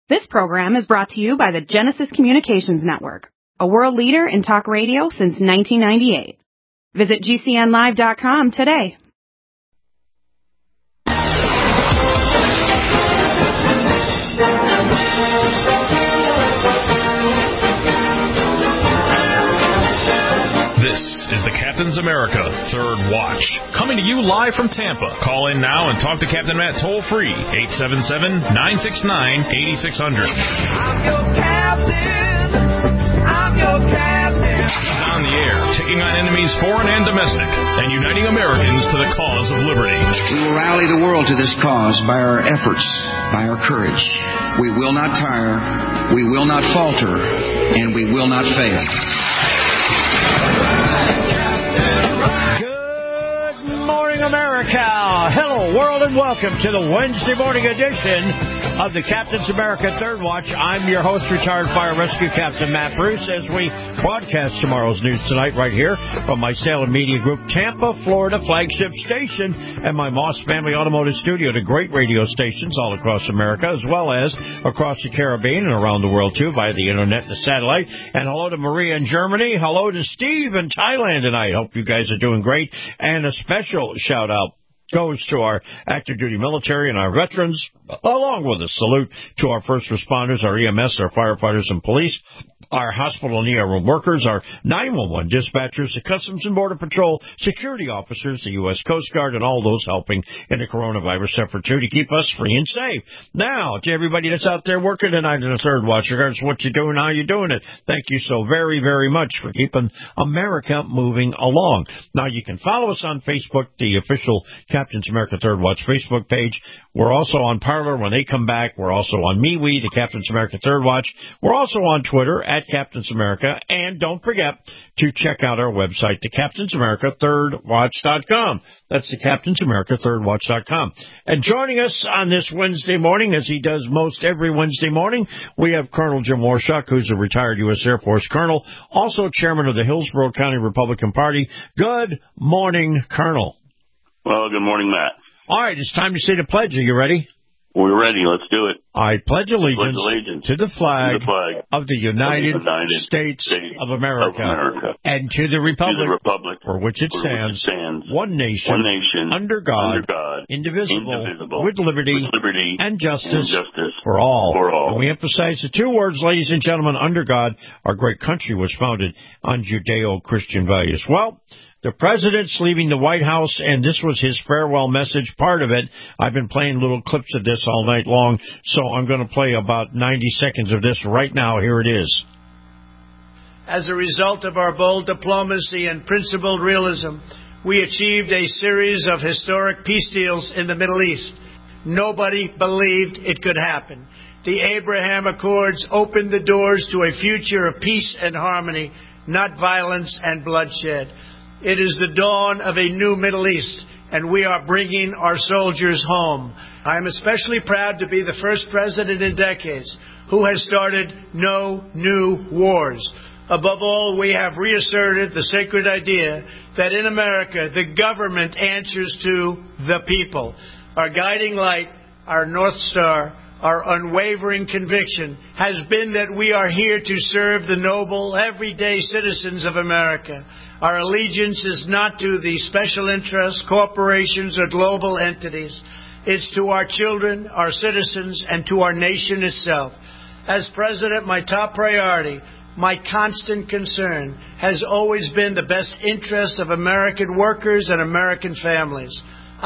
This program is brought to you by the Genesis Communications Network, a world leader in talk radio since 1998. Visit GCNlive.com today. This is the Captain's America Third Watch, coming to you live from Tampa. Call in now and talk to Captain Matt toll-free, 877-969-8600. I'm your captain. I'm your captain. He's on the air, taking on enemies foreign and domestic, and uniting Americans to the cause of liberty. We will rally the world to this cause by our efforts, by our courage. We will not tire, we will not falter, and we will not fail. Good morning, America. Hello, world, and welcome to the Wednesday morning edition of the Captain's America Third Watch. I'm your host, retired fire rescue captain Matt Bruce, as we broadcast tomorrow's news tonight right here from my Salem Media Group, Tampa, Florida flagship station, and my Moss Family Automotive Studio, to great radio stations all across America, as well as across the Caribbean and around the world, too, via the internet and the satellite. And hello to Maria in Germany. Hello to Steve in Thailand tonight. Hope you guys are doing great. And a special shout-out goes to our active duty military and our veterans, along with a salute to our first responders, our EMS, our firefighters and police, our hospital and ER room workers, our 911 dispatchers, the Customs and Border Patrol, security officers, the U.S. Coast Guard, and all those helping in the coronavirus effort, too, to keep us free and safe. Now, to everybody that's out there working tonight in the Third Watch, regardless of what you're doing, how you're doing it, thank you so very, very much for keeping America moving along. Now, you can follow us on Facebook, the official Captain's America Third Watch Facebook page. We're also on Parler when they come back. We're also on MeWe, the Captain's America Third Watch. We're also on Twitter at Captain's America. And don't forget to check out our website, the Captain's America ThirdWatch.com. That's the Captain's America ThirdWatch.com. And joining us on this Wednesday morning, as he does most every Wednesday morning, we have Colonel Jim Warshaw, who's a retired U.S. Air Force colonel, also chairman of the Hillsborough County Republican Party. Good morning, Colonel. Well, good morning, Matt. All right, it's time to say the pledge. Are you ready? We're ready. Let's do it. I pledge allegiance to the flag of the United States of America and to the republic for which it stands, one nation, under God, indivisible, with liberty and justice for all. And we emphasize the two words, ladies and gentlemen, under God. Our great country was founded on Judeo-Christian values. Well, the president's leaving the White House, and this was his farewell message, part of it. I've been playing little clips of this all night long, so I'm going to play about 90 seconds of this right now. Here it is. As a result of our bold diplomacy and principled realism, we achieved a series of historic peace deals in the Middle East. Nobody believed it could happen. The Abraham Accords opened the doors to a future of peace and harmony, not violence and bloodshed. It is the dawn of a new Middle East, and we are bringing our soldiers home. I am especially proud to be the first president in decades who has started no new wars. Above all, we have reasserted the sacred idea that in America, the government answers to the people. Our guiding light, our North Star, our unwavering conviction has been that we are here to serve the noble, everyday citizens of America. Our allegiance is not to the special interests, corporations, or global entities. It's to our children, our citizens, and to our nation itself. As president, my top priority, my constant concern, has always been the best interest of American workers and American families.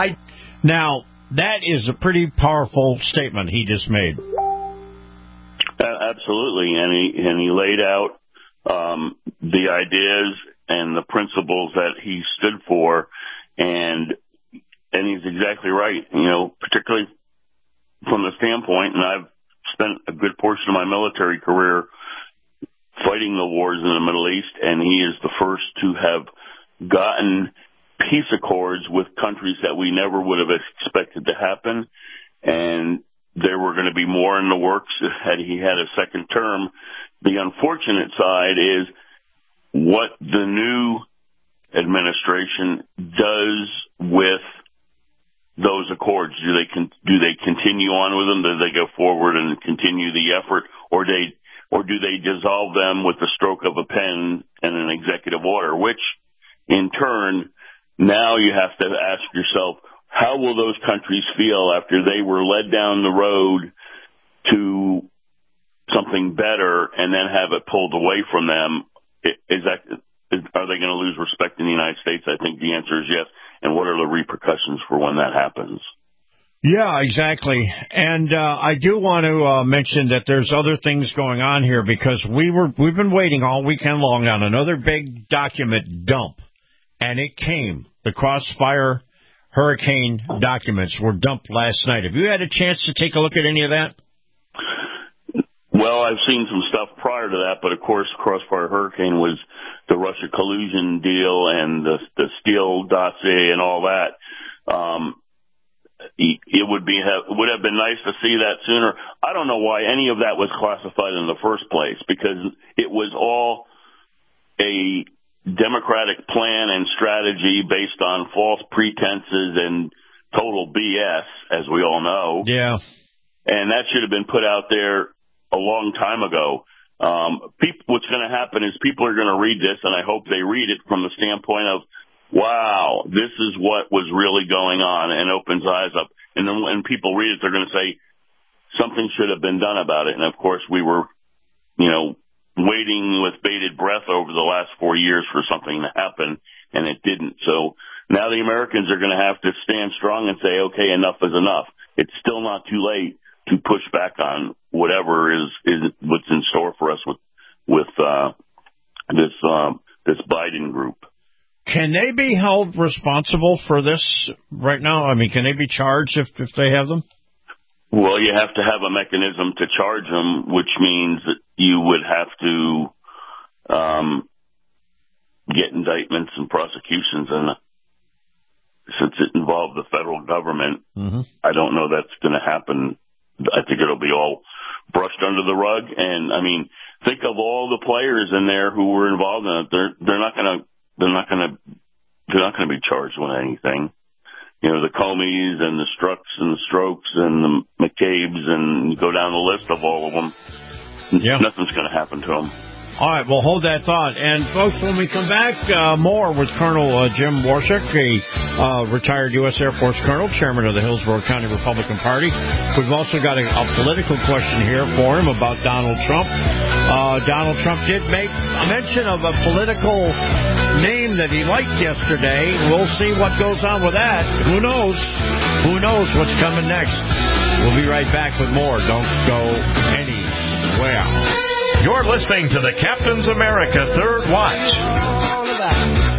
Now, that is a pretty powerful statement he just made. Absolutely, and he laid out the ideas and the principles that he stood for, and he's exactly right. You know, particularly from the standpoint, and I've spent a good portion of my military career fighting the wars in the Middle East, and he is the first to have gotten peace accords with countries that we never would have expected to happen, and there were going to be more in the works had he had a second term. The unfortunate side is what the new administration does with those accords? Do they continue on with them? Do they go forward and continue the effort, or do they dissolve them with the stroke of a pen and an executive order? Which, in turn, now you have to ask yourself, how will those countries feel after they were led down the road to something better and then have it pulled away from them? Are they going to lose respect in the United States? I think the answer is yes. And what are the repercussions for when that happens? Yeah, exactly. And I do want to mention that there's other things going on here, because we've been waiting all weekend long on another big document dump, and it came. The Crossfire Hurricane documents were dumped last night. Have you had a chance to take a look at any of that? Well, I've seen some stuff prior to that, but of course, Crossfire Hurricane was the Russia collusion deal and the Steele dossier and all that. It would have been nice to see that sooner. I don't know why any of that was classified in the first place, because it was all a Democratic plan and strategy based on false pretenses and total BS, as we all know. Yeah. And that should have been put out there a long time ago. What's going to happen is people are going to read this, and I hope they read it from the standpoint of, wow, this is what was really going on, and opens eyes up. And then when people read it, they're going to say something should have been done about it. And of course, we were, waiting with bated breath over the last 4 years for something to happen, and it didn't. So now the Americans are going to have to stand strong and say, okay, enough is enough. It's still not too late to push back on whatever is what's in store for us with this Biden group. Can they be held responsible for this right now? I mean, can they be charged if they have them? Well, you have to have a mechanism to charge them, which means that you would have to get indictments and prosecutions. And since it involved the federal government, I don't know that's going to happen. I think it'll be all brushed under the rug. And I mean, think of all the players in there who were involved in it. They're not going to be charged with anything. The Comeys and the Strucks and the Strokes and the McCabe's, and you go down the list of all of them. Yeah. Nothing's going to happen to them. All right, well, hold that thought. And, folks, when we come back, more with Colonel Jim Waurishek, a retired U.S. Air Force colonel, chairman of the Hillsborough County Republican Party. We've also got a political question here for him about Donald Trump. Donald Trump did make mention of a political name that he liked yesterday. We'll see what goes on with that. Who knows? Who knows what's coming next? We'll be right back with more. Don't go anywhere. You're listening to the Captain's America Third Watch.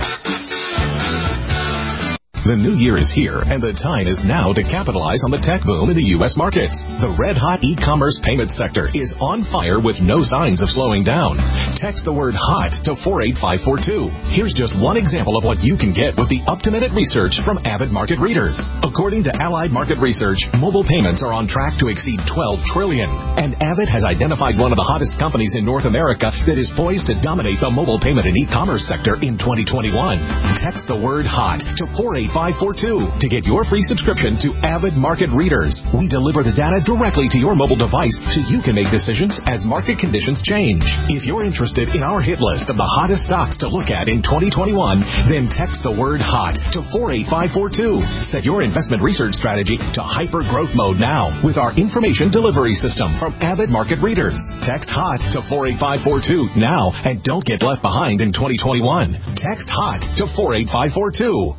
The new year is here, and the time is now to capitalize on the tech boom in the U.S. markets. The red-hot e-commerce payment sector is on fire with no signs of slowing down. Text the word HOT to 48542. Here's just one example of what you can get with the up-to-minute research from Avid Market Readers. According to Allied Market Research, mobile payments are on track to exceed $12 trillion. And Avid has identified one of the hottest companies in North America that is poised to dominate the mobile payment and e-commerce sector in 2021. Text the word HOT to 48542 to get your free subscription to Avid Market Readers. We deliver the data directly to your mobile device so you can make decisions as market conditions change. If you're interested in our hit list of the hottest stocks to look at in 2021, then text the word HOT to 48542. Set your investment research strategy to hyper growth mode now with our information delivery system from Avid Market Readers. Text HOT to 48542 now and don't get left behind in 2021. Text HOT to 48542.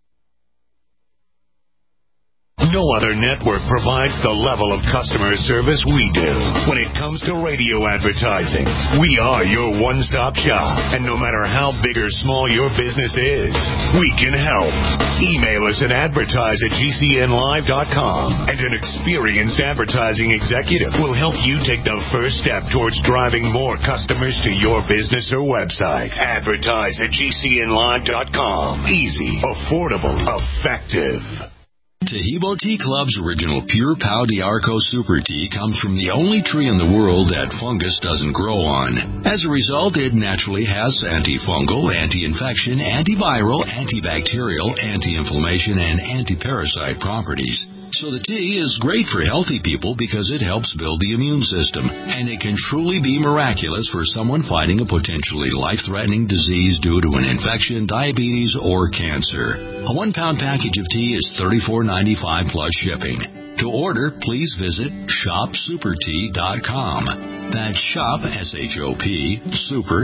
No other network provides the level of customer service we do. When it comes to radio advertising, we are your one-stop shop. And no matter how big or small your business is, we can help. Email us at advertise@gcnlive.com, and an experienced advertising executive will help you take the first step towards driving more customers to your business or website. Advertise@gcnlive.com. Easy, affordable, effective. Tahibo Tea Club's original Pure Pau d'Arco Super Tea comes from the only tree in the world that fungus doesn't grow on. As a result, it naturally has antifungal, anti-infection, antiviral, antibacterial, anti-inflammation, and anti-parasite properties. So the tea is great for healthy people because it helps build the immune system, and it can truly be miraculous for someone fighting a potentially life-threatening disease due to an infection, diabetes, or cancer. A 1-pound package of tea is $34.95 plus shipping. To order, please visit shopsupertea.com. That's shop, S-H-O-P, super,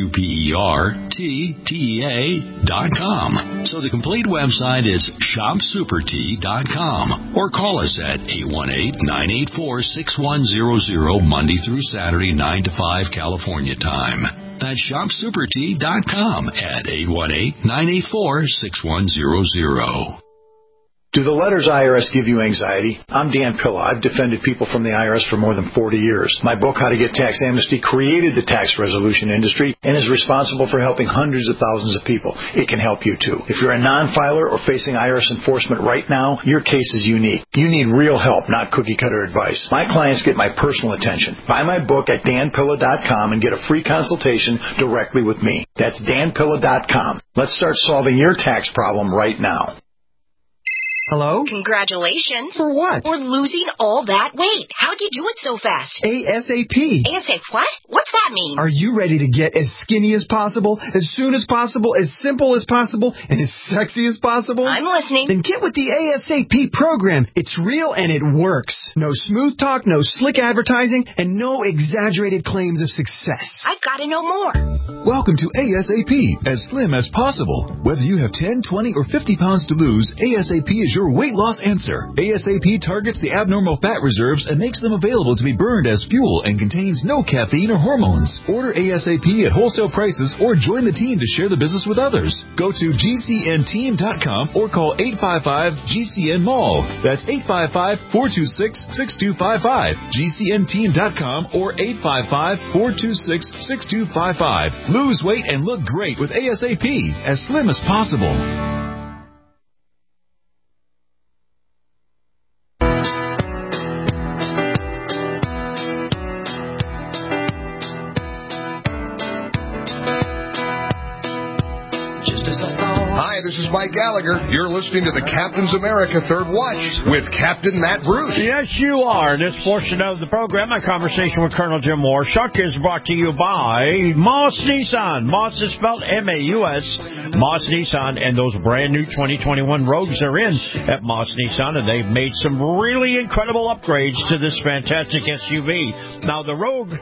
SUPERTEA.com. So the complete website is shopsupertea.com. Or call us at 818-984-6100 Monday through Saturday, 9 to 5 California time. That's shopsupertea.com at 818-984-6100. Do the letters IRS give you anxiety? I'm Dan Pilla. I've defended people from the IRS for more than 40 years. My book, How to Get Tax Amnesty, created the tax resolution industry and is responsible for helping hundreds of thousands of people. It can help you, too. If you're a non-filer or facing IRS enforcement right now, your case is unique. You need real help, not cookie-cutter advice. My clients get my personal attention. Buy my book at danpilla.com and get a free consultation directly with me. That's danpilla.com. Let's start solving your tax problem right now. Hello? Congratulations. For what? For losing all that weight. How'd you do it so fast? ASAP. ASAP what? What's that mean? Are you ready to get as skinny as possible, as soon as possible, as simple as possible, and as sexy as possible? I'm listening. Then get with the ASAP program. It's real and it works. No smooth talk, no slick advertising, and no exaggerated claims of success. I've got to know more. Welcome to ASAP, as slim as possible. Whether you have 10, 20, or 50 pounds to lose, ASAP is your weight loss answer. ASAP targets the abnormal fat reserves and makes them available to be burned as fuel and contains no caffeine or hormones. Order ASAP at wholesale prices or join the team to share the business with others. Go to GCNteam.com or call 855-GCN-MALL. That's 855-426-6255. GCNteam.com or 855-426-6255. Lose weight and look great with ASAP, as slim as possible. This is Mike Gallagher. You're listening to the Captain's America Third Watch with Captain Matt Bruce. Yes, you are. This portion of the program, my conversation with Colonel Jim Warshaw, is brought to you by Moss Nissan. Moss is spelled M-A-U-S. Moss Nissan, and those brand new 2021 Rogues are in at Moss Nissan, and they've made some really incredible upgrades to this fantastic SUV. Now, the Rogue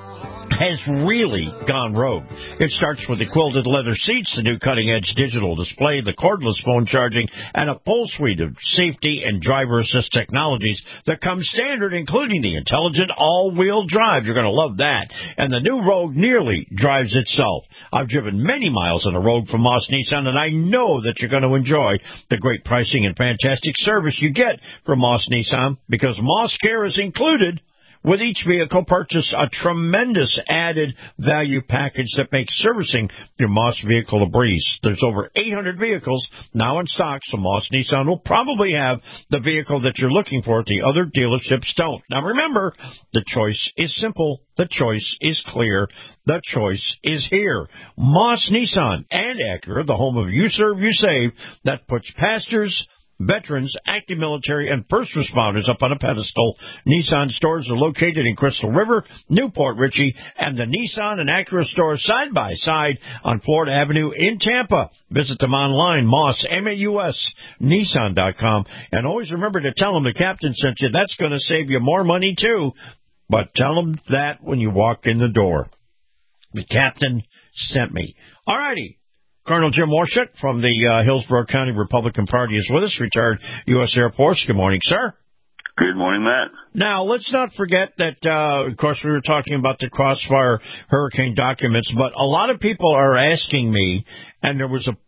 has really gone rogue. It starts with the quilted leather seats, the new cutting-edge digital display, the cordless phone charging, and a full suite of safety and driver assist technologies that come standard, including the intelligent all-wheel drive. You're going to love that. And the new Rogue nearly drives itself. I've driven many miles in a Rogue from Moss Nissan, and I know that you're going to enjoy the great pricing and fantastic service you get from Moss Nissan, because Moss Care is included with each vehicle purchase, a tremendous added value package that makes servicing your Moss vehicle a breeze. There's over 800 vehicles now in stock, so Moss Nissan will probably have the vehicle that you're looking for the other dealerships don't. Now remember, the choice is simple. The choice is clear. The choice is here. Moss Nissan and Acura, the home of You Serve, You Save, that puts pastors, veterans, active military, and first responders up on a pedestal. Nissan stores are located in Crystal River, Newport Richey, and the Nissan and Acura stores side by side on Florida Avenue in Tampa. Visit them online, Moss, M-A-U-S, Nissan.com. And always remember to tell them the captain sent you. That's going to save you more money, too. But tell them that when you walk in the door. The captain sent me. All righty. Colonel Jim Warshaw from the Hillsborough County Republican Party is with us, retired U.S. Air Force. Good morning, sir. Good morning, Matt. Now, let's not forget that, of course, we were talking about the Crossfire Hurricane documents, but a lot of people are asking me, and there was a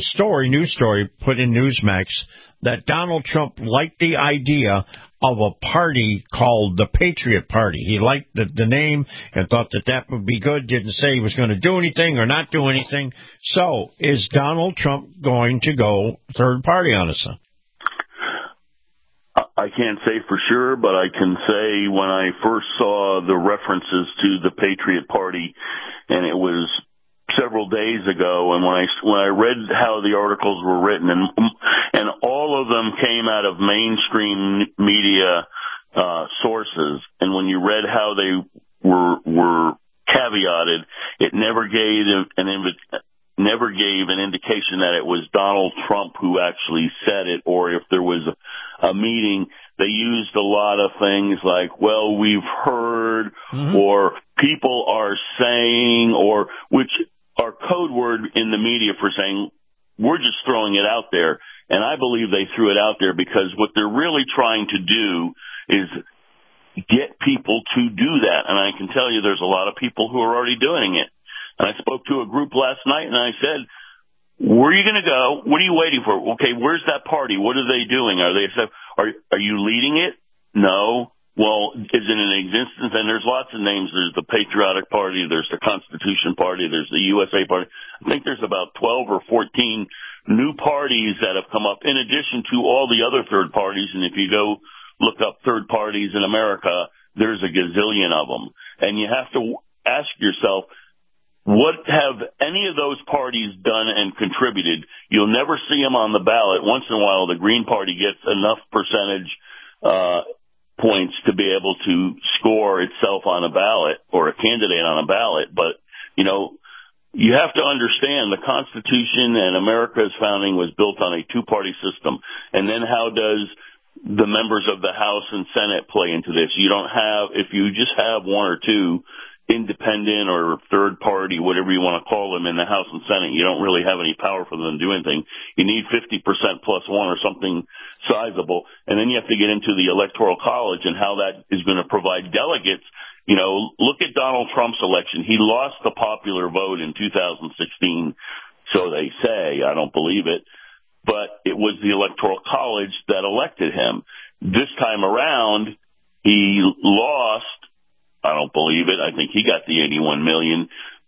news story put in Newsmax, that Donald Trump liked the idea of a party called the Patriot Party. He liked the name and thought that would be good, didn't say he was going to do anything or not do anything. So, is Donald Trump going to go third party on us? I can't say for sure, but I can say when I first saw the references to the Patriot Party, and it was several days ago, and when I read how the articles were written, and all of them came out of mainstream media sources, and when you read how they were caveated, it never gave an indication that it was Donald Trump who actually said it, or if there was a meeting. They used a lot of things like, well, we've heard, or people are saying, or which are code word in the media for saying, we're just throwing it out there. And I believe they threw it out there because what they're really trying to do is get people to do that. And I can tell you there's a lot of people who are already doing it. And I spoke to a group last night, and I said, where are you going to go? What are you waiting for? Okay, where's that party? What are they doing? Are you leading it? No. Well, is it in existence? And there's lots of names. There's the Patriotic Party. There's the Constitution Party. There's the USA Party. I think there's about 12 or 14 new parties that have come up in addition to all the other third parties. And if you go look up third parties in America, there's a gazillion of them. And you have to ask yourself, what have any of those parties done and contributed? You'll never see them on the ballot. Once in a while, the Green Party gets enough percentage points to be able to score itself on a ballot or a candidate on a ballot. But, you know, you have to understand the Constitution and America's founding was built on a two-party system. And then how does the members of the House and Senate play into this? You don't have, if you just have one or two independent or third party, whatever you want to call them, in the House and Senate, you don't really have any power for them to do anything. You need 50% plus one or something sizable. And then you have to get into the Electoral College and how that is going to provide delegates. You know, look at Donald Trump's election. He lost the popular vote in 2016. So they say. I don't believe it. But it was the Electoral College that elected him. This time around, he lost. I don't believe it. I think he got the 81 million.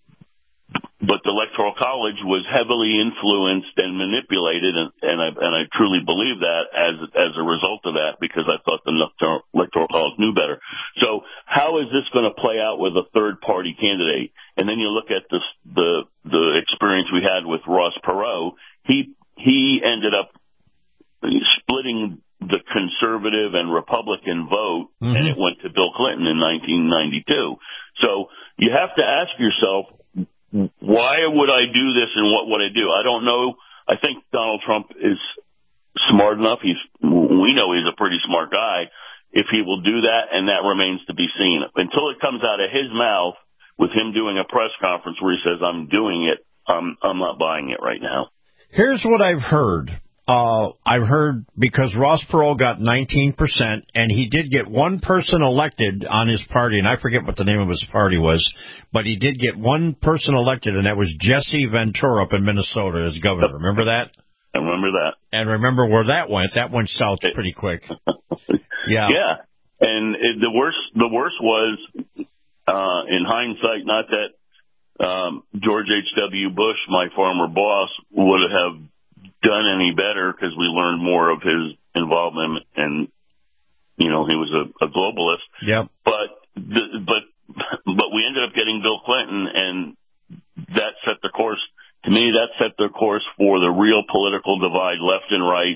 But the Electoral College was heavily influenced and manipulated, and I truly believe that as a result of that, because I thought the Electoral College knew better. So how is this going to play out with a third-party candidate? And then you look at the experience we had with Ross Perot. He ended up splitting the conservative and Republican vote, and it went to Bill Clinton in 1992. So you have to ask yourself, why would I do this and what would I do? I don't know. I think Donald Trump is smart enough. We know he's a pretty smart guy. If he will do that, and that remains to be seen. Until it comes out of his mouth with him doing a press conference where he says, I'm doing it, I'm not buying it right now. Here's what I've heard. I've heard because Ross Perot got 19%, and he did get one person elected on his party, and I forget what the name of his party was, but he did get one person elected, and that was Jesse Ventura up in Minnesota as governor. Remember that? I remember that. And remember where that went. That went south pretty quick. Yeah. Yeah. And the worst was, in hindsight, not that George H.W. Bush, my former boss, would have done any better because we learned more of his involvement, and you know he was a globalist. Yep. But we ended up getting Bill Clinton, and that set the course. To me, that set the course for the real political divide, left and right.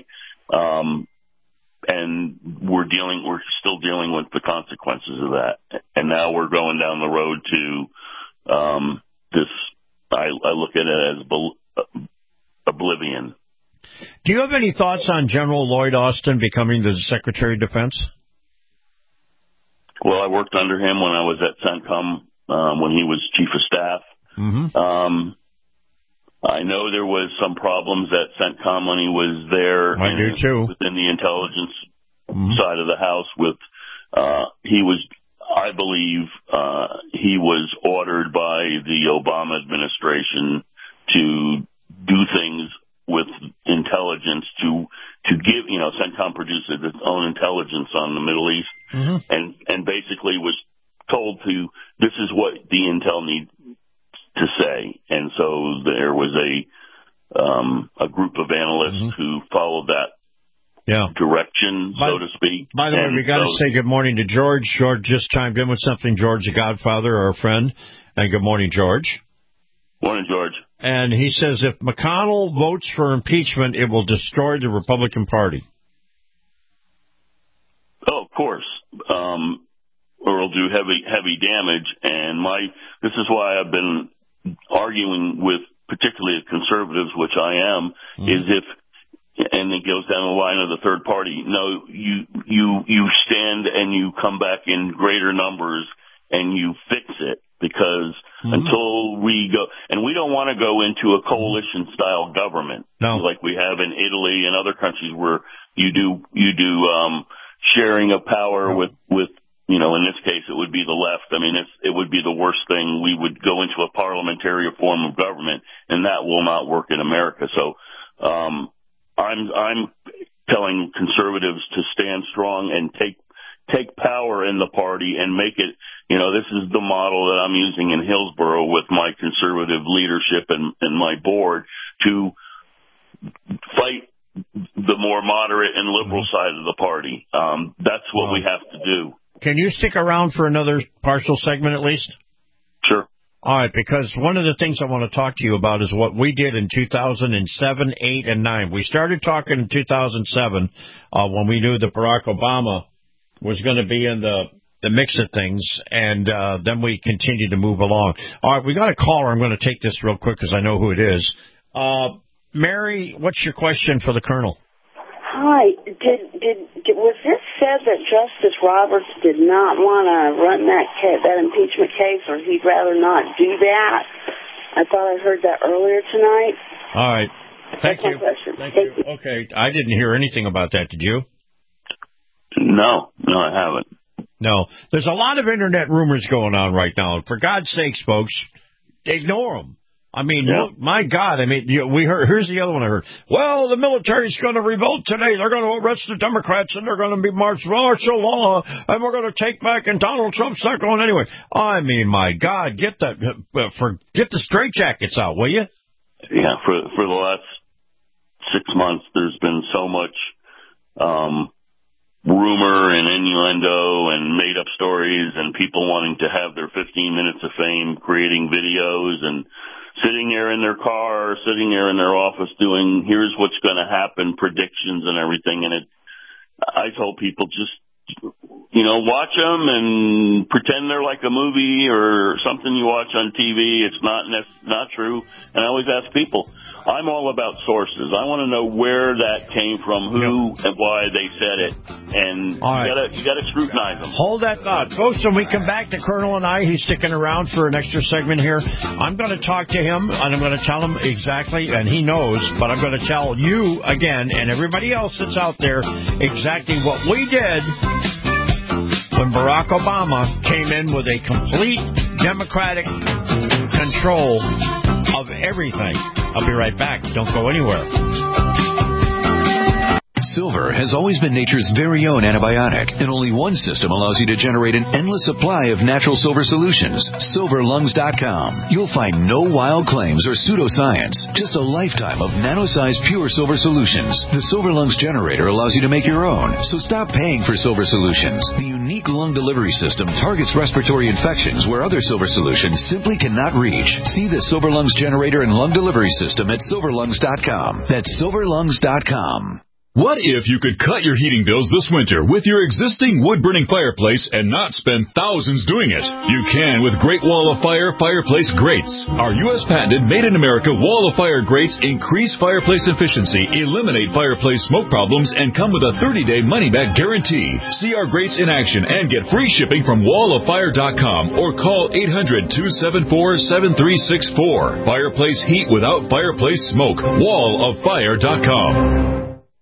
And we're still dealing with the consequences of that. And now we're going down the road to this. I look at it as oblivion. Do you have any thoughts on General Lloyd Austin becoming the Secretary of Defense? Well, I worked under him when I was at CENTCOM, when he was Chief of Staff. Mm-hmm. I know there was some problems at CENTCOM when he was there. I do too. Within the intelligence side of the house I believe he was ordered by the Obama administration to do things with intelligence to give, CENTCOM produces its own intelligence on the Middle East, and basically was told this is what the intel needs to say. And so there was a group of analysts who followed that direction, so to speak. By the way, we got to say good morning to George. George just chimed in with something. George, the Godfather, our friend. And good morning, George. Morning, George. And he says if McConnell votes for impeachment, it will destroy the Republican Party. Oh, of course. Or it'll do heavy damage. And this is why I've been arguing with particularly conservatives, which I am, is and it goes down the line of the third party. No, you stand and you come back in greater numbers and you fix it, because until we go, and we don't want to go into a coalition style government like we have in Italy and other countries where you do sharing of power with in this case it would be the left. I mean, it would be the worst thing. We would go into a parliamentary form of government, and that will not work in America. So I'm telling conservatives to stand strong and take power in the party and make it, this is the model that I'm using in Hillsborough with my conservative leadership and my board to fight the more moderate and liberal side of the party. That's what we have to do. Can you stick around for another partial segment at least? Sure. All right, because one of the things I want to talk to you about is what we did in 2007, 8, and 9. We started talking in 2007 when we knew that Barack Obama was going to be in the mix of things, and then we continued to move along. All right, we got a caller. I'm going to take this real quick because I know who it is. Mary, what's your question for the Colonel? Hi. Was this said that Justice Roberts did not want to run that impeachment case, or he'd rather not do that? I thought I heard that earlier tonight. All right. Thank you. Thank you. Okay. I didn't hear anything about that. Did you? No, I haven't. No. There's a lot of Internet rumors going on right now. For God's sakes, folks, ignore them. I mean, my God, we heard, here's the other one I heard. Well, the military's going to revolt today. They're going to arrest the Democrats, and they're going to be martial law, and we're going to take back, and Donald Trump's not going anywhere. I mean, my God, get the straitjackets out, will you? Yeah, for the last 6 months, there's been so much rumor and innuendo and made-up stories and people wanting to have their 15 minutes of fame, creating videos and sitting there in their car, sitting there in their office doing, here's what's going to happen, predictions and everything. And I told people just, watch them and pretend they're like a movie or something you watch on TV. It's not true. And I always ask people, I'm all about sources. I want to know where that came from, who and why they said it. And you got to scrutinize them. Hold that thought. Folks, when we come back, the Colonel and I, he's sticking around for an extra segment here. I'm going to talk to him, and I'm going to tell him exactly, and he knows, but I'm going to tell you again and everybody else that's out there exactly what we did when Barack Obama came in with a complete Democratic control of everything. I'll be right back. Don't go anywhere. Silver has always been nature's very own antibiotic, and only one system allows you to generate an endless supply of natural silver solutions. SilverLungs.com. You'll find no wild claims or pseudoscience, just a lifetime of nano-sized pure silver solutions. The Silver Lungs generator allows you to make your own, so stop paying for silver solutions. The unique lung delivery system targets respiratory infections where other silver solutions simply cannot reach. See the Silver Lungs generator and lung delivery system at SilverLungs.com. That's SilverLungs.com. What if you could cut your heating bills this winter with your existing wood-burning fireplace and not spend thousands doing it? You can with Great Wall of Fire fireplace grates. Our U.S. patented made-in-America Wall of Fire grates increase fireplace efficiency, eliminate fireplace smoke problems, and come with a 30-day money-back guarantee. See our grates in action and get free shipping from walloffire.com or call 800-274-7364. Fireplace heat without fireplace smoke. walloffire.com.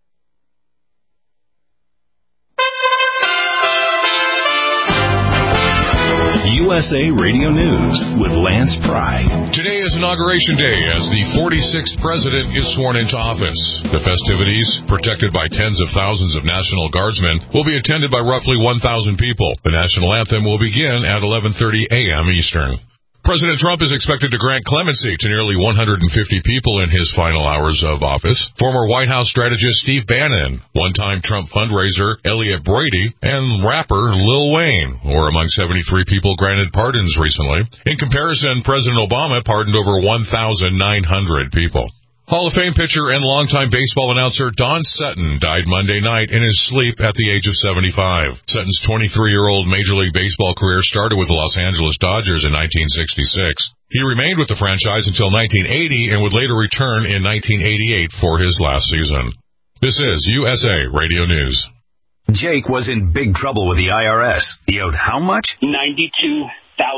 USA Radio News with Lance Pry. Today is Inauguration Day as the 46th president is sworn into office. The festivities, protected by tens of thousands of National Guardsmen, will be attended by roughly 1,000 people. The national anthem will begin at 11:30 a.m. Eastern. President Trump is expected to grant clemency to nearly 150 people in his final hours of office. Former White House strategist Steve Bannon, one-time Trump fundraiser Elliot Brady, and rapper Lil Wayne were among 73 people granted pardons recently. In comparison, President Obama pardoned over 1,900 people. Hall of Fame pitcher and longtime baseball announcer Don Sutton died Monday night in his sleep at the age of 75. Sutton's 23-year-old Major League Baseball career started with the Los Angeles Dodgers in 1966. He remained with the franchise until 1980 and would later return in 1988 for his last season. This is USA Radio News. Jake was in big trouble with the IRS. He owed how much? $92,000.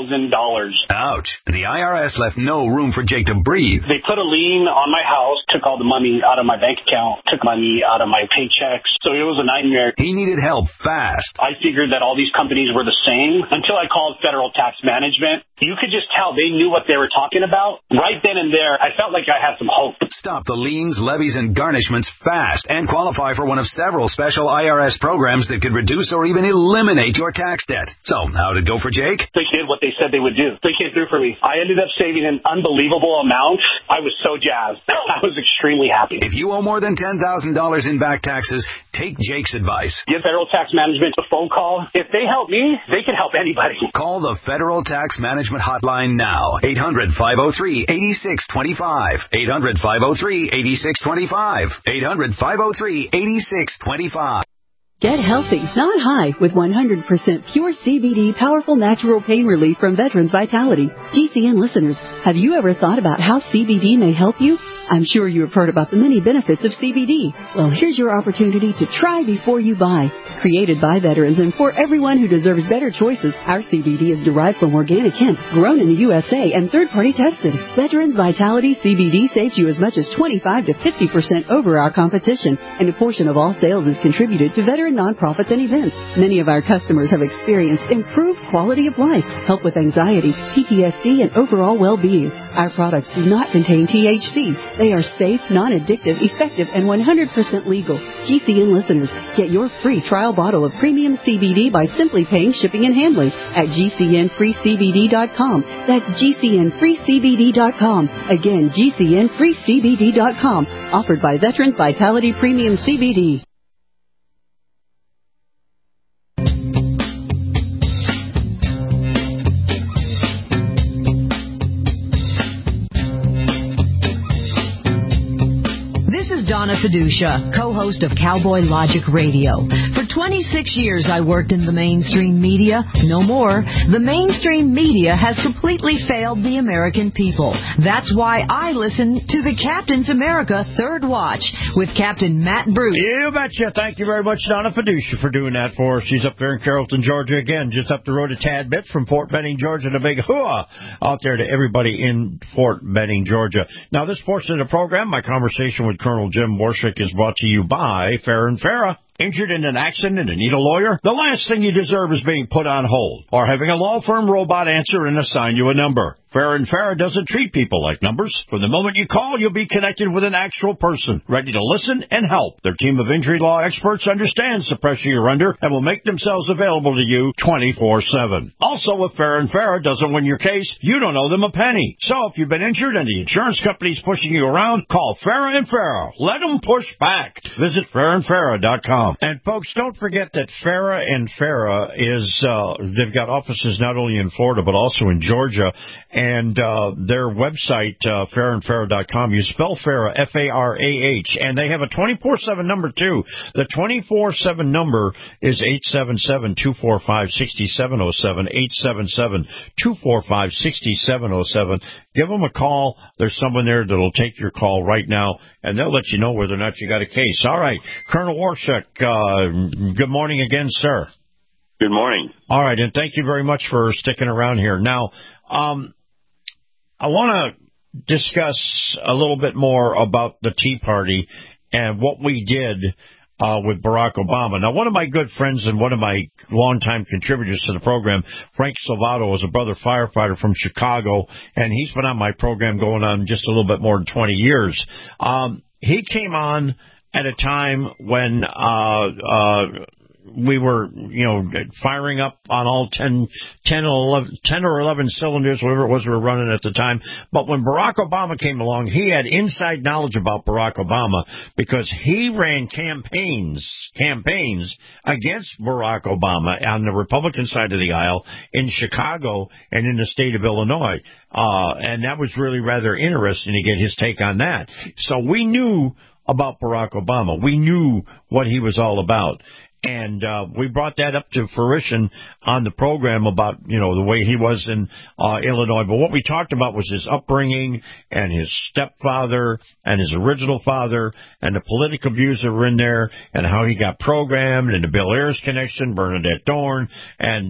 Ouch. The IRS left no room for Jake to breathe. They put a lien on my house, took all the money out of my bank account, took money out of my paychecks. So it was a nightmare. He needed help fast. I figured that all these companies were the same until I called Federal Tax Management. You could just tell they knew what they were talking about. Right then and there, I felt like I had some hope. Stop the liens, levies, and garnishments fast and qualify for one of several special IRS programs that could reduce or even eliminate your tax debt. So, how'd it go for Jake? They did what they said they would do. They came through for me. I ended up saving an unbelievable amount. I was so jazzed. I was extremely happy. If you owe more than $10,000 in back taxes, take Jake's advice. Give Federal Tax Management a phone call. If they help me, they can help anybody. Call the Federal Tax Management Hotline now. 800-503-8625. 800-503-8625. 800-503-8625. Get healthy, not high, with 100% pure CBD powerful natural pain relief from Veterans Vitality. GCN listeners, have you ever thought about how CBD may help you? I'm sure you have heard about the many benefits of CBD. Well, here's your opportunity to try before you buy. Created by veterans and for everyone who deserves better choices, our CBD is derived from organic hemp, grown in the USA, and third-party tested. Veterans Vitality CBD saves you as much as 25 to 50% over our competition, and a portion of all sales is contributed to veteran nonprofits and events. Many of our customers have experienced improved quality of life, help with anxiety, PTSD, and overall well-being. Our products do not contain THC. They are safe, non-addictive, effective, and 100% legal. GCN listeners, get your free trial bottle of premium CBD by simply paying shipping and handling at GCNFreeCBD.com. That's GCNFreeCBD.com. Again, GCNFreeCBD.com. Offered by Veterans Vitality Premium CBD. Donna Fiducia, co-host of Cowboy Logic Radio. For 26 years, I worked in the mainstream media. No more. The mainstream media has completely failed the American people. That's why I listen to the Captain's America Third Watch with Captain Matt Bruce. You betcha. Thank you very much, Donna Fiducia, for doing that for us. She's up there in Carrollton, Georgia, again, just up the road a tad bit from Fort Benning, Georgia, and a big hooah out there to everybody in Fort Benning, Georgia. Now, this portion of the program, my conversation with Colonel Jim Warshik, is brought to you by Farah & Farah. Injured in an accident and need a lawyer? The last thing you deserve is being put on hold or having a law firm robot answer and assign you a number. Farah & Farah doesn't treat people like numbers. From the moment you call, you'll be connected with an actual person, ready to listen and help. Their team of injury law experts understands the pressure you're under and will make themselves available to you 24/7. Also, if Farah & Farah doesn't win your case, you don't owe them a penny. So if you've been injured and the insurance company's pushing you around, call Farah & Farah. Let them push back. Visit FarahandFarah.com. And folks, don't forget that Farah & Farah is, they've got offices not only in Florida but also in Georgia. And their website, FarahandFarah.com, you spell Farah, F-A-R-A-H, and they have a 24/7 number, too. The 24/7 number is 877-245-6707, 877-245-6707. Give them a call. There's someone there that will take your call right now, and they'll let you know whether or not you got a case. All right. Colonel Warshik, good morning again, sir. Good morning. All right, and thank you very much for sticking around here. Now, I want to discuss a little bit more about the Tea Party and what we did with Barack Obama. Now, one of my good friends and one of my longtime contributors to the program, Frank Salvato, is a brother firefighter from Chicago, and he's been on my program going on just a little bit more than 20 years. He came on at a time when we were, firing up on all 10 or 11 cylinders, whatever it was we were running at the time. But when Barack Obama came along, he had inside knowledge about Barack Obama because he ran campaigns against Barack Obama on the Republican side of the aisle in Chicago and in the state of Illinois. And that was really rather interesting to get his take on that. So we knew about Barack Obama. We knew what he was all about. And we brought that up to fruition on the program about, the way he was in Illinois. But what we talked about was his upbringing and his stepfather and his original father and the political views that were in there and how he got programmed and the Bill Ayers connection, Bernadette Dorn and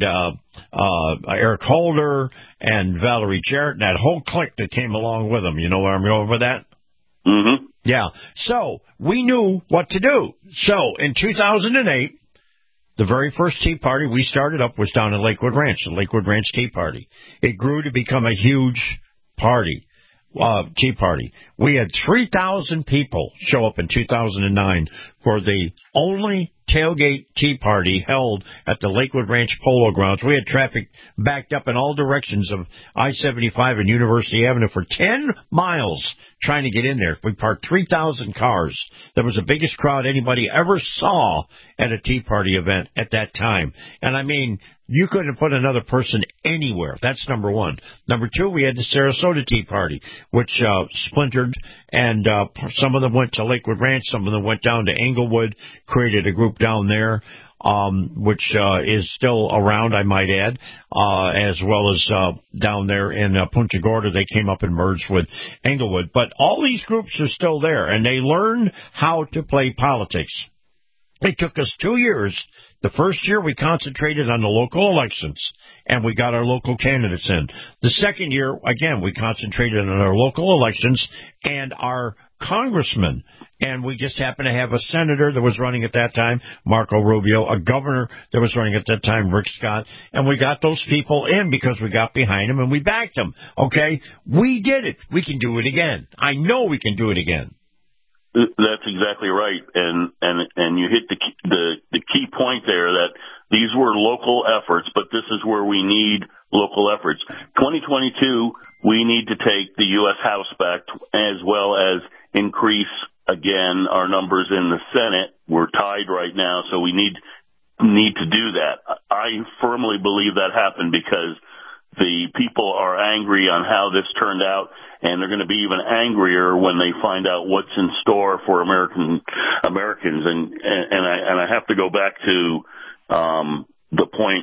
Eric Holder and Valerie Jarrett and that whole clique that came along with him. You know where I'm going with that? Mm-hmm. Yeah. So we knew what to do. So in 2008, the very first Tea Party we started up was down in Lakewood Ranch, the Lakewood Ranch Tea Party. It grew to become a huge party, Tea Party. We had 3,000 people show up in 2009 for the only tailgate Tea Party held at the Lakewood Ranch Polo Grounds. We had traffic backed up in all directions of I-75 and University Avenue for 10 miles trying to get in there. We parked 3,000 cars. That was the biggest crowd anybody ever saw at a Tea Party event at that time. And I mean, you couldn't put another person anywhere. That's number one. Number two, we had the Sarasota Tea Party, which splintered, and some of them went to Lakewood Ranch, some of them went down to Englewood, created a group down there, which is still around, I might add, as well as down there in Punta Gorda. They came up and merged with Englewood. But all these groups are still there, and they learned how to play politics. It took us 2 years. The first year we concentrated on the local elections, and we got our local candidates in. The second year, again, we concentrated on our local elections and our congressmen. And we just happened to have a senator that was running at that time, Marco Rubio, a governor that was running at that time, Rick Scott, and we got those people in because we got behind them and we backed them. Okay? We did it. We can do it again. I know we can do it again. That's exactly right, and you hit the key point there that these were local efforts, but this is where we need local efforts. 2022, we need to take the U.S. House back as well as increase again our numbers in the Senate. We're tied right now, so we need to do that. I firmly believe that happened because the people are angry on how this turned out, and they're going to be even angrier when they find out what's in store for Americans. And I have to go back to the point.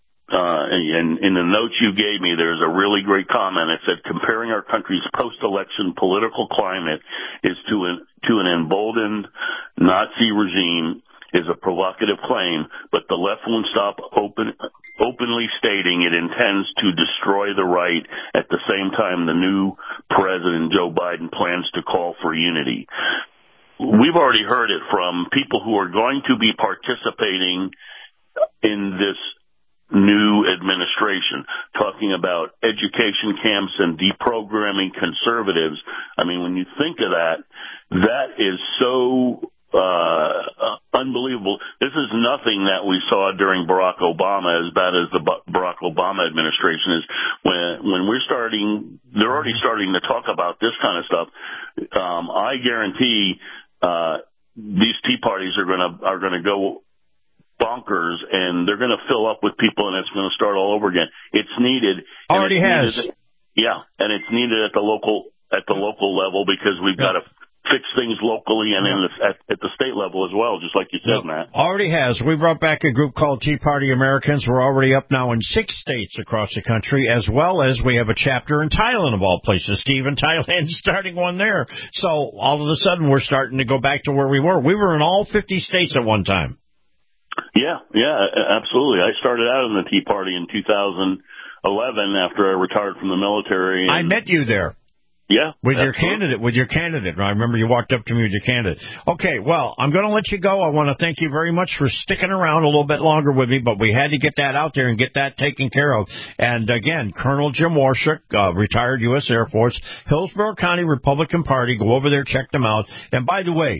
And in the notes you gave me, there's a really great comment. It said, comparing our country's post-election political climate is to an emboldened Nazi regime is a provocative claim, but the left won't stop openly stating it intends to destroy the right. At the same time, the new president, Joe Biden, plans to call for unity. We've already heard it from people who are going to be participating in this new administration, talking about education camps and deprogramming conservatives. I mean, when you think of that, that is so unbelievable. This is nothing that we saw during Barack Obama, as bad as the Barack Obama administration is. When we're starting, they're already starting to talk about this kind of stuff. I guarantee these Tea Parties are gonna go bonkers, and they're going to fill up with people, and it's going to start all over again. It's needed. Already has. Yeah, and it's needed at the local level because we've got to fix things locally and at the state level as well, just like you said, Matt. Already has. We brought back a group called Tea Party Americans. We're already up now in 6 states across the country, as well as we have a chapter in Thailand, of all places. Steve, in Thailand, starting one there. So all of a sudden, we're starting to go back to where we were. We were in all 50 states at one time. Yeah, absolutely. I started out in the Tea Party in 2011 after I retired from the military. I met you there. Yeah. With your candidate. I remember you walked up to me with your candidate. Okay, well, I'm going to let you go. I want to thank you very much for sticking around a little bit longer with me, but we had to get that out there and get that taken care of. And again, Colonel Jim Warshuk, retired U.S. Air Force, Hillsborough County Republican Party. Go over there, check them out. And by the way,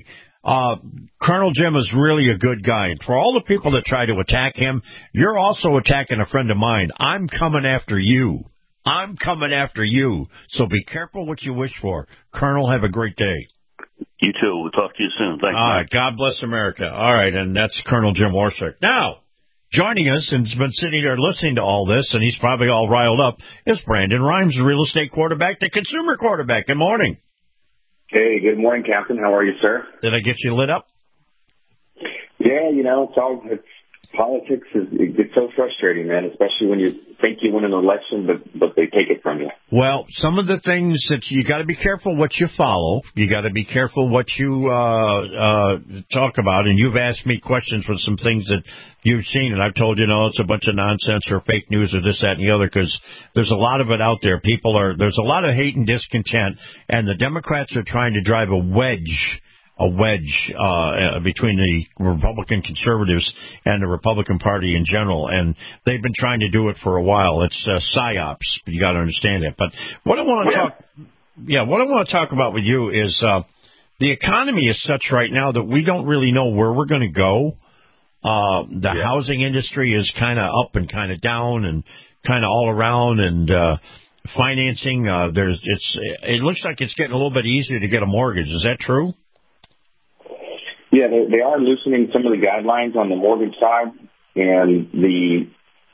Colonel Jim is really a good guy. And for all the people that try to attack him, you're also attacking a friend of mine. I'm coming after you. I'm coming after you. So be careful what you wish for. Colonel, have a great day. You too. We'll talk to you soon. Thanks. All right. God bless America. All right. And that's Colonel Jim Orsick. Now, joining us and has been sitting there listening to all this, and he's probably all riled up, is Brandon Rhymes, the real estate quarterback, the consumer quarterback. Good morning. Hey, good morning, Captain. How are you, sir? Did I get you lit up? Yeah, it's politics it's so frustrating, man, especially when you think you win an election, but they take it from you. Well, some of the things that you got to be careful what you follow. You got to be careful what you talk about. And you've asked me questions for some things that you've seen, and I've told you, it's a bunch of nonsense or fake news or this, that, and the other, because there's a lot of it out there. There's a lot of hate and discontent, and the Democrats are trying to drive a wedge between the Republican conservatives and the Republican Party in general, and they've been trying to do it for a while. It's psyops, but you got to understand it. But what I want to talk about with you is the economy is such right now that we don't really know where we're going to go. The housing industry is kind of up and kind of down and kind of all around, and financing. It looks like it's getting a little bit easier to get a mortgage. Is that true? Yeah, they are loosening some of the guidelines on the mortgage side, and the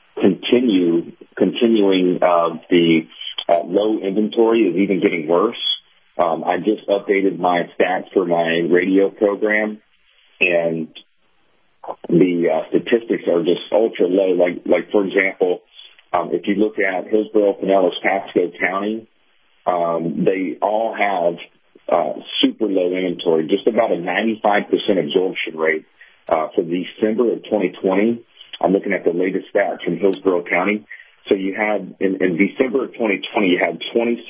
continuing the low inventory is even getting worse. I just updated my stats for my radio program, and the statistics are just ultra low. Like for example, if you look at Hillsborough, Pinellas, Pasco County, they all have super low inventory, just about a 95% absorption rate for December of 2020. I'm looking at the latest stats from Hillsborough County. So you had, in December of 2020, you had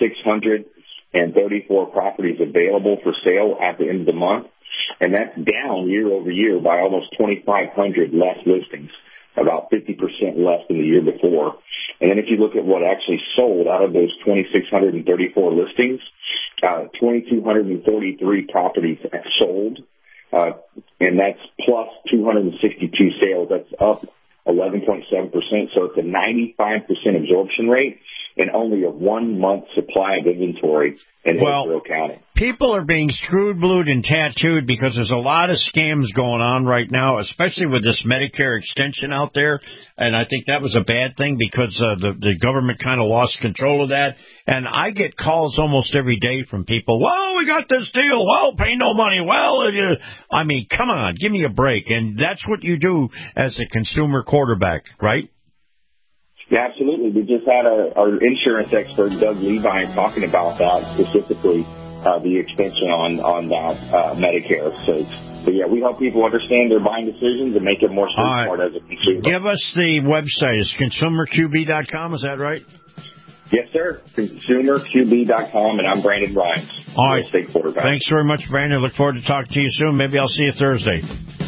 2,634 properties available for sale at the end of the month, and that's down year over year by almost 2,500 less listings, about 50% less than the year before. And then if you look at what actually sold out of those 2,634 listings, 2,243 properties sold, and that's plus 262 sales. That's up 11.7%. So it's a 95% absorption rate and only a 1 month supply of inventory in Hillsborough County. People are being screwed, blued, and tattooed because there's a lot of scams going on right now, especially with this Medicare extension out there. And I think that was a bad thing because the government kind of lost control of that. And I get calls almost every day from people, well, we got this deal. Well, pay no money. Well, I mean, come on, give me a break. And that's what you do as a consumer quarterback, right? Yeah, absolutely. We just had our insurance expert, Doug Levine, talking about that, specifically the extension on that Medicare. So yeah, we help people understand their buying decisions and make it more smart as a consumer. Give us the website. It's consumerqb.com. Is that right? Yes, sir. Consumerqb.com, and I'm Brandon Rhymes, real estate quarterback. Thanks very much, Brandon. Look forward to talking to you soon. Maybe I'll see you Thursday.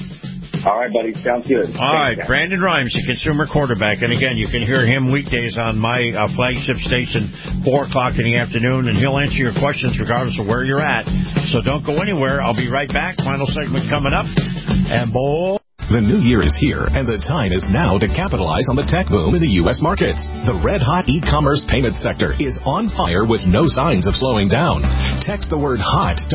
All right, buddy. Sounds good. All right. Brandon Rhymes, the consumer quarterback. And again, you can hear him weekdays on my flagship station, 4 o'clock in the afternoon, and he'll answer your questions regardless of where you're at. So don't go anywhere. I'll be right back. Final segment coming up. And boy... The new year is here, and the time is now to capitalize on the tech boom in the U.S. markets. The red-hot e-commerce payment sector is on fire with no signs of slowing down. Text the word HOT to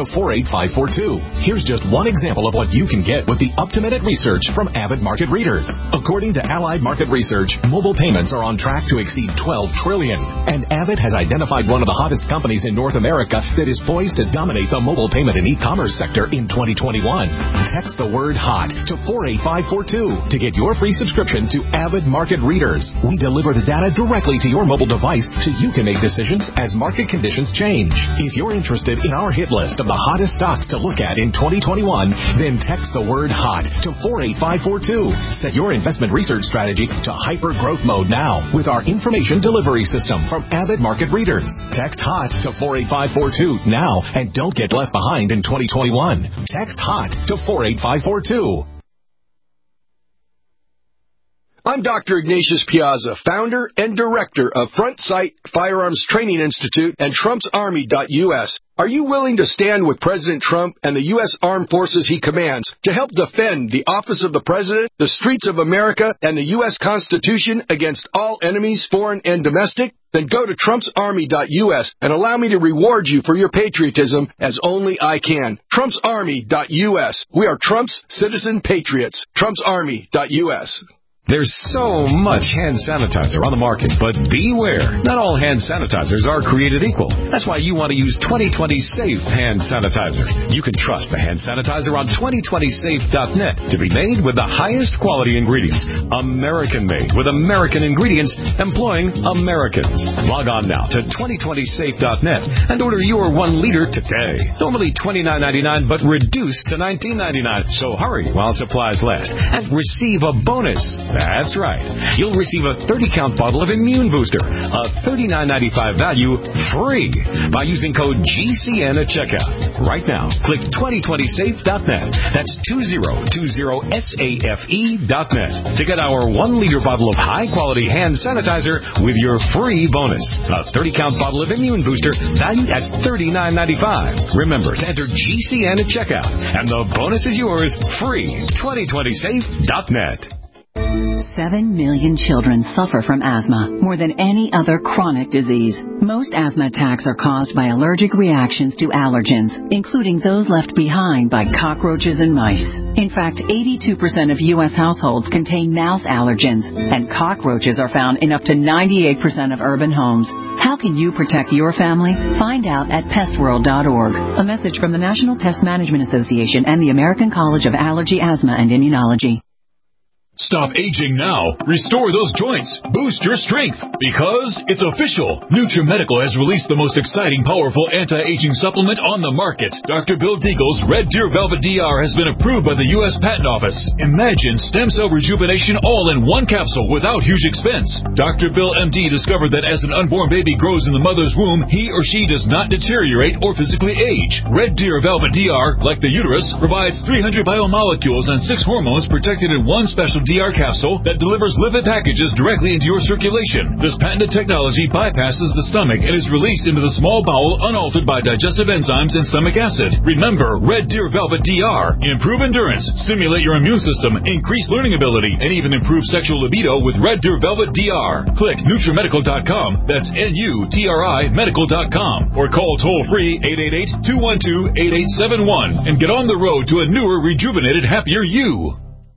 48542. Here's just one example of what you can get with the up-to-minute research from Avid Market Readers. According to Allied Market Research, mobile payments are on track to exceed $12 trillion. And Avid has identified one of the hottest companies in North America that is poised to dominate the mobile payment and e-commerce sector in 2021. Text the word HOT to 48542 to get your free subscription to Avid Market Readers. We deliver the data directly to your mobile device so you can make decisions as market conditions change. If you're interested in our hit list of the hottest stocks to look at in 2021, then text the word HOT to 48542. Set your investment research strategy to hyper growth mode now with our information delivery system from Avid Market Readers. Text HOT to 48542 now and don't get left behind in 2021. Text HOT to 48542. I'm Dr. Ignatius Piazza, founder and director of Front Sight Firearms Training Institute and TrumpsArmy.us. Are you willing to stand with President Trump and the U.S. Armed Forces he commands to help defend the office of the President, the streets of America, and the U.S. Constitution against all enemies, foreign and domestic? Then go to TrumpsArmy.us and allow me to reward you for your patriotism as only I can. TrumpsArmy.us. We are Trump's citizen patriots. TrumpsArmy.us. There's so much hand sanitizer on the market, but beware. Not all hand sanitizers are created equal. That's why you want to use 2020 Safe hand sanitizer. You can trust the hand sanitizer on 2020safe.net to be made with the highest quality ingredients. American made with American ingredients employing Americans. Log on now to 2020safe.net and order your 1 liter today. Normally $29.99 but reduced to $19.99. So hurry while supplies last and receive a bonus. That's right. You'll receive a 30-count bottle of Immune Booster, a $39.95 value, free by using code GCN at checkout. Right now, click 2020safe.net. That's 2020safe.net to get our 1 liter bottle of high-quality hand sanitizer with your free bonus. A 30-count bottle of Immune Booster valued at $39.95. Remember to enter GCN at checkout, and the bonus is yours free. 2020safe.net. 7 million children suffer from asthma, more than any other chronic disease. Most asthma attacks are caused by allergic reactions to allergens, including those left behind by cockroaches and mice. In fact, 82% of U.S. households contain mouse allergens, and cockroaches are found in up to 98% of urban homes. How can you protect your family? Find out at pestworld.org. A message from the National Pest Management Association and the American College of Allergy, Asthma, and Immunology. Stop aging now. Restore those joints. Boost your strength. Because it's official. NutriMedical has released the most exciting, powerful anti-aging supplement on the market. Dr. Bill Deagle's Red Deer Velvet DR has been approved by the U.S. Patent Office. Imagine stem cell rejuvenation all in one capsule without huge expense. Dr. Bill MD discovered that as an unborn baby grows in the mother's womb, he or she does not deteriorate or physically age. Red Deer Velvet DR, like the uterus, provides 300 biomolecules and 6 hormones protected in one special DR capsule that delivers lipid packages directly into your circulation. This patented technology bypasses the stomach and is released into the small bowel unaltered by digestive enzymes and stomach acid. Remember, Red Deer Velvet DR. Improve endurance, stimulate your immune system, increase learning ability, and even improve sexual libido with Red Deer Velvet DR. Click NutriMedical.com, that's NUTRI Medical.com, or call toll-free 888-212-8871 and get on the road to a newer, rejuvenated, happier you.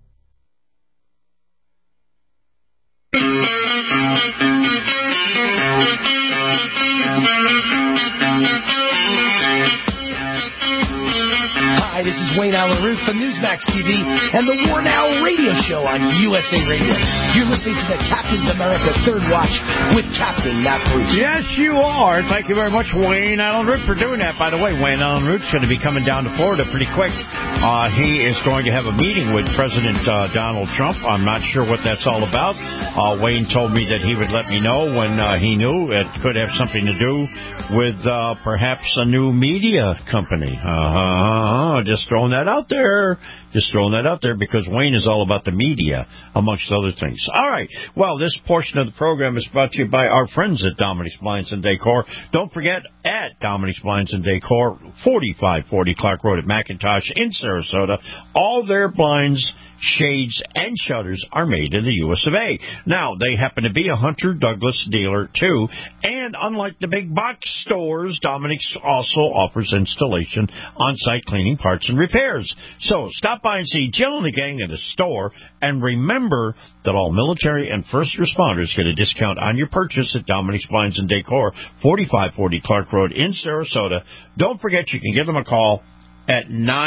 Hi, this is Wayne Allen Root from Newsmax TV and the War Now radio show on USA Radio. You're listening to the Captain's America Third Watch with Captain Matt Bruce. Yes, you are. Thank you very much, Wayne Allen Root, for doing that. By the way, Wayne Allen Root's going to be coming down to Florida pretty quick. He is going to have a meeting with President Donald Trump. I'm not sure what that's all about. Wayne told me that he would let me know when he knew. It could have something to do with perhaps a new media company. Just throwing that out there. Just throwing that out there because Wayne is all about the media, amongst other things. All right. Well, this portion of the program is brought to you by our friends at Dominic's Blinds and Decor. Don't forget, at Dominic's Blinds and Decor, 4540 Clark Road at McIntosh in Sarasota, all their blinds, shades, and shutters are made in the U.S. of A. Now, they happen to be a Hunter Douglas dealer, too, and unlike the big box stores, Dominic's also offers installation, on-site cleaning, parts, and repairs. So, stop by and see Jill and the gang in the store, and remember that all military and first responders get a discount on your purchase at Dominic's Blinds and Decor, 4540 Clark Road in Sarasota. Don't forget, you can give them a call at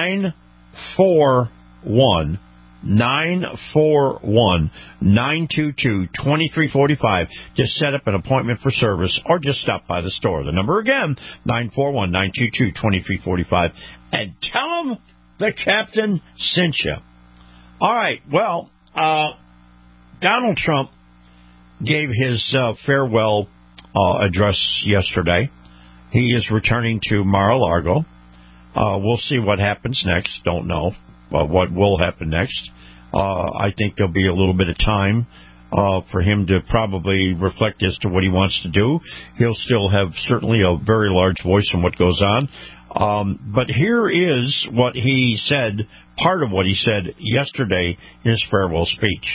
941-922-2345 to set up an appointment for service or just stop by the store. The number again, 941-922-2345. And tell them the captain sent you. All right, well, Donald Trump gave his farewell address yesterday. He is returning to Mar-a-Lago. We'll see what happens next. Don't know what will happen next. I think there'll be a little bit of time for him to probably reflect as to what he wants to do. He'll still have certainly a very large voice in what goes on. But here is what he said, part of what he said yesterday in his farewell speech.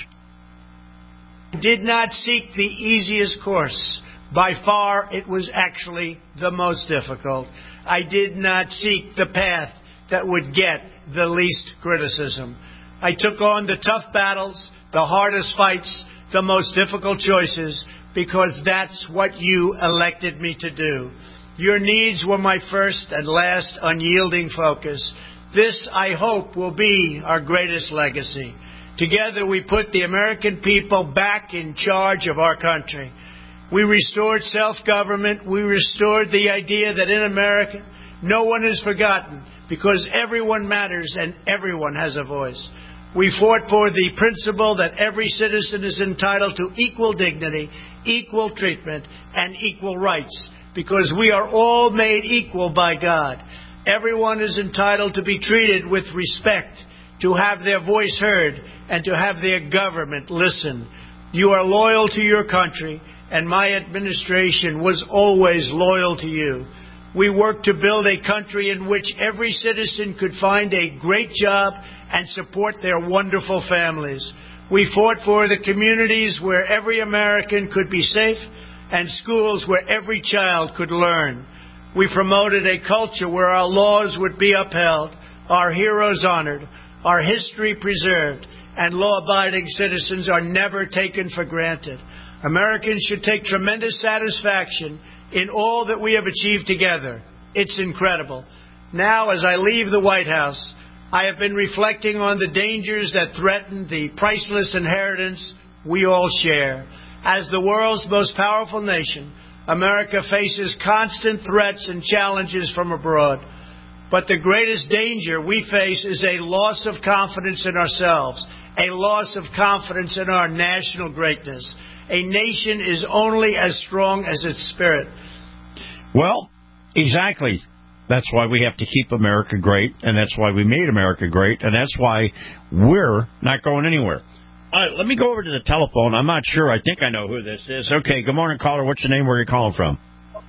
Did not seek the easiest course. By far, it was actually the most difficult. I did not seek the path that would get the least criticism. I took on the tough battles, the hardest fights, the most difficult choices, because that's what you elected me to do. Your needs were my first and last unyielding focus. This, I hope, will be our greatest legacy. Together we put the American people back in charge of our country. We restored self-government. We restored the idea that in America, no one is forgotten because everyone matters and everyone has a voice. We fought for the principle that every citizen is entitled to equal dignity, equal treatment, and equal rights because we are all made equal by God. Everyone is entitled to be treated with respect, to have their voice heard, and to have their government listen. You are loyal to your country, and my administration was always loyal to you. We worked to build a country in which every citizen could find a great job and support their wonderful families. We fought for the communities where every American could be safe and schools where every child could learn. We promoted a culture where our laws would be upheld, our heroes honored, our history preserved, and law-abiding citizens are never taken for granted. Americans should take tremendous satisfaction in all that we have achieved together. It's incredible. Now, as I leave the White House, I have been reflecting on the dangers that threaten the priceless inheritance we all share. As the world's most powerful nation, America faces constant threats and challenges from abroad. But the greatest danger we face is a loss of confidence in ourselves, a loss of confidence in our national greatness. A nation is only as strong as its spirit. Well, exactly. That's why we have to keep America great, and that's why we made America great, and that's why we're not going anywhere. All right, let me go over to the telephone. I'm not sure. I think I know who this is. Okay, good morning, caller. What's your name? Where are you calling from?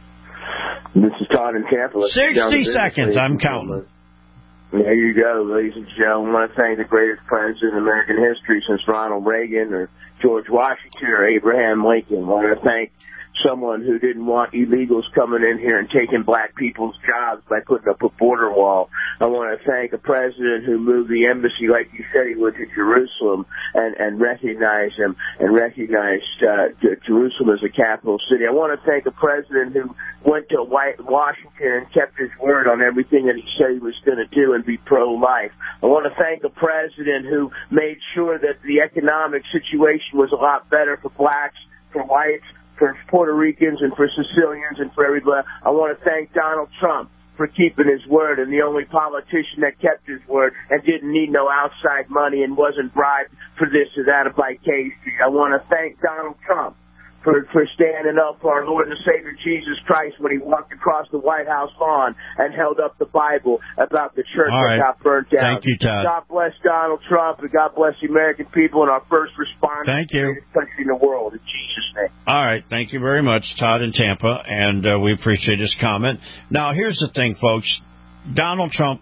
This is Todd in Tampa. 60 seconds. I'm counting. There you go, ladies and gentlemen. I want to thank the greatest president in American history since Ronald Reagan or George Washington or Abraham Lincoln. I want to thank someone who didn't want illegals coming in here and taking black people's jobs by putting up a border wall. I want to thank a president who moved the embassy, like you said he would, to Jerusalem and recognize him and recognized Jerusalem as a capital city. I want to thank a president who went to Washington and kept his word on everything that he said he was going to do and be pro-life. I want to thank a president who made sure that the economic situation was a lot better for blacks, for whites, for Puerto Ricans and for Sicilians and for everybody. I want to thank Donald Trump for keeping his word and the only politician that kept his word and didn't need no outside money and wasn't bribed for this or that by K Street. I want to thank Donald Trump for standing up for our Lord and Savior Jesus Christ when he walked across the White House lawn and held up the Bible about the church that got burnt down. Thank you, Todd. God bless Donald Trump and God bless the American people and our first responders. Thank you. The greatest country in the world, in Jesus' name. All right. Thank you very much, Todd in Tampa, and we appreciate his comment. Now, here's the thing, folks. Donald Trump,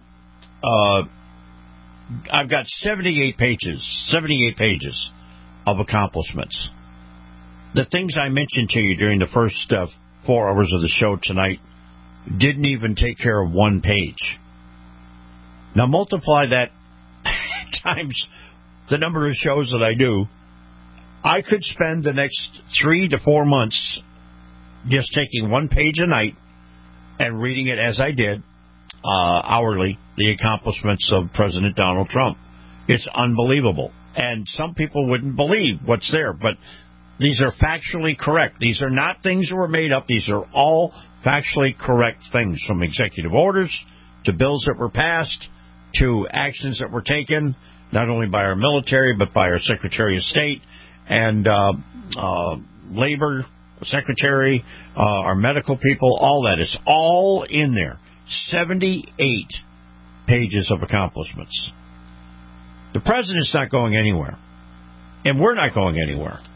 I've got 78 pages of accomplishments. The things I mentioned to you during the first 4 hours of the show tonight didn't even take care of one page. Now multiply that times the number of shows that I do. I could spend the next 3 to 4 months just taking one page a night and reading it as I did hourly, the accomplishments of President Donald Trump. It's unbelievable. And some people wouldn't believe what's there, but these are factually correct. These are not things that were made up. These are all factually correct things, from executive orders to bills that were passed to actions that were taken, not only by our military, but by our Secretary of State and Labor Secretary, our medical people, all that. It's all in there. 78 pages of accomplishments. The president's not going anywhere, and we're not going anywhere.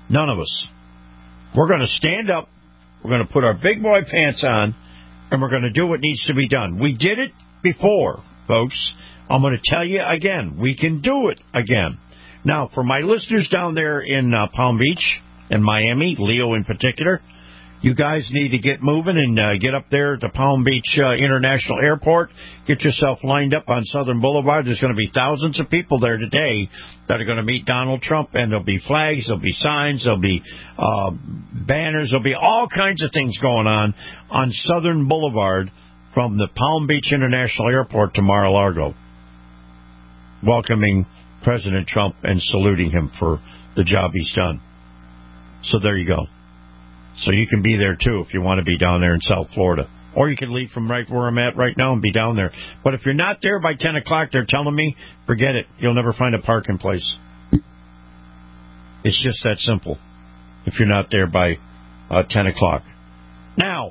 None of us. We're going to stand up, we're going to put our big boy pants on, and we're going to do what needs to be done. We did it before, folks. I'm going to tell you again, we can do it again. Now, for my listeners down there in Palm Beach and Miami, Leo in particular, you guys need to get moving and get up there to Palm Beach International Airport. Get yourself lined up on Southern Boulevard. There's going to be thousands of people there today that are going to meet Donald Trump, and there'll be flags, there'll be signs, there'll be banners, there'll be all kinds of things going on Southern Boulevard from the Palm Beach International Airport to Mar-a-Lago, welcoming President Trump and saluting him for the job he's done. So there you go. So you can be there, too, if you want to be down there in South Florida. Or you can leave from right where I'm at right now and be down there. But if you're not there by 10 o'clock, they're telling me, forget it. You'll never find a parking place. It's just that simple if you're not there by 10 o'clock. Now,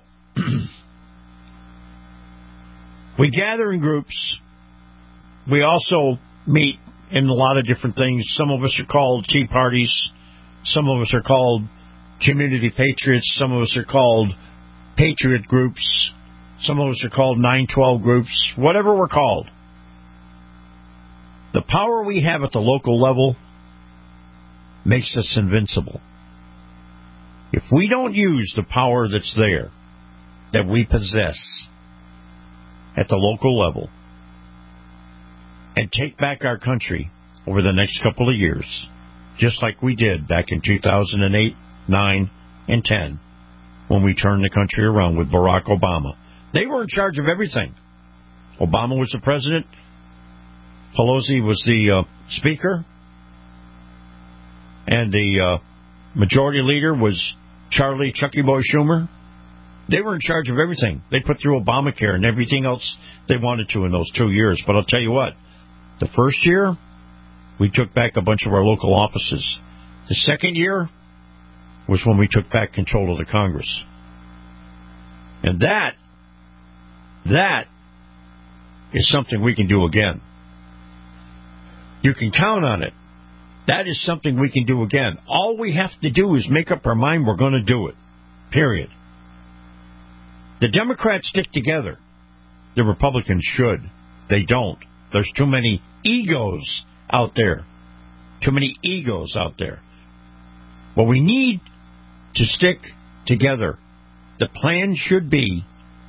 we gather in groups. We also meet in a lot of different things. Some of us are called tea parties. Some of us are called community patriots. Some of us are called patriot groups. Some of us are called 912 groups. Whatever we're called. The power we have at the local level makes us invincible. If we don't use the power that's there, that we possess at the local level, and take back our country over the next couple of years, just like we did back in 2008, 9, and 10, when we turned the country around with Barack Obama. They were in charge of everything. Obama was the president. Pelosi was the speaker. And the majority leader was Charlie Chucky Boy Schumer. They were in charge of everything. They put through Obamacare and everything else they wanted to in those 2 years. But I'll tell you what, the first year, we took back a bunch of our local offices. The second year was when we took back control of the Congress. And that is something we can do again. You can count on it. That is something we can do again. All we have to do is make up our mind we're going to do it. Period. The Democrats stick together. The Republicans should. They don't. There's too many egos out there. Too many egos out there. Well, we need to stick together. The plan should be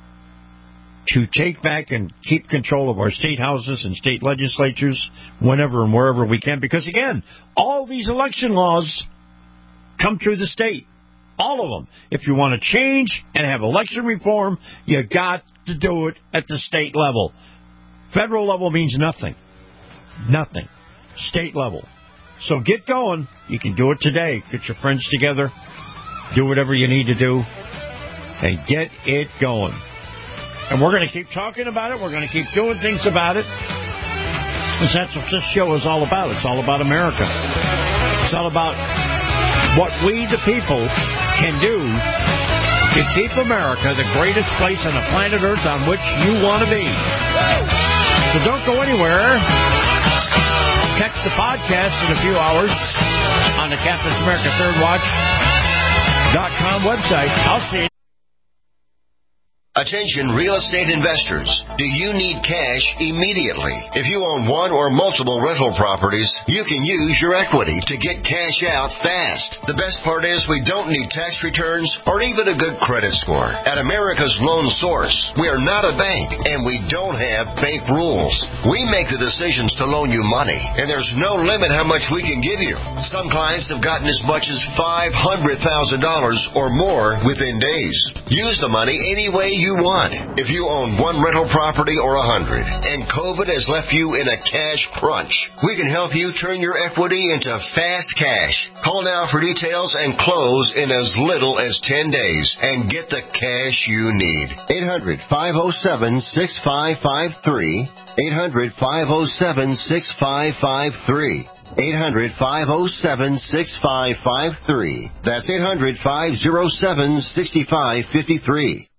to take back and keep control of our state houses and state legislatures whenever and wherever we can. Because, again, all these election laws come through the state. All of them. If you want to change and have election reform, you got to do it at the state level. Federal level means nothing. Nothing. State level. So get going. You can do it today. Get your friends together. Do whatever you need to do. And get it going. And we're going to keep talking about it. We're going to keep doing things about it. Because that's what this show is all about. It's all about America. It's all about what we, the people, can do to keep America the greatest place on the planet Earth on which you want to be. So don't go anywhere. Catch the podcast in a few hours on the Captain's America Third Watch.com website. I'll see you. Attention real estate investors. Do you need cash immediately? If you own one or multiple rental properties, you can use your equity to get cash out fast. The best part is we don't need tax returns or even a good credit score. At America's Loan Source, we are not a bank and we don't have bank rules. We make the decisions to loan you money, and there's no limit how much we can give you. Some clients have gotten as much as $500,000 or more within days. Use the money any way you want. If you own one rental property or 100 and COVID has left you in a cash crunch, we can help you turn your equity into fast cash. Call now for details and close in as little as 10 days and get the cash you need. 800-507-6553. 800-507-6553. 800-507-6553. That's 800-507-6553.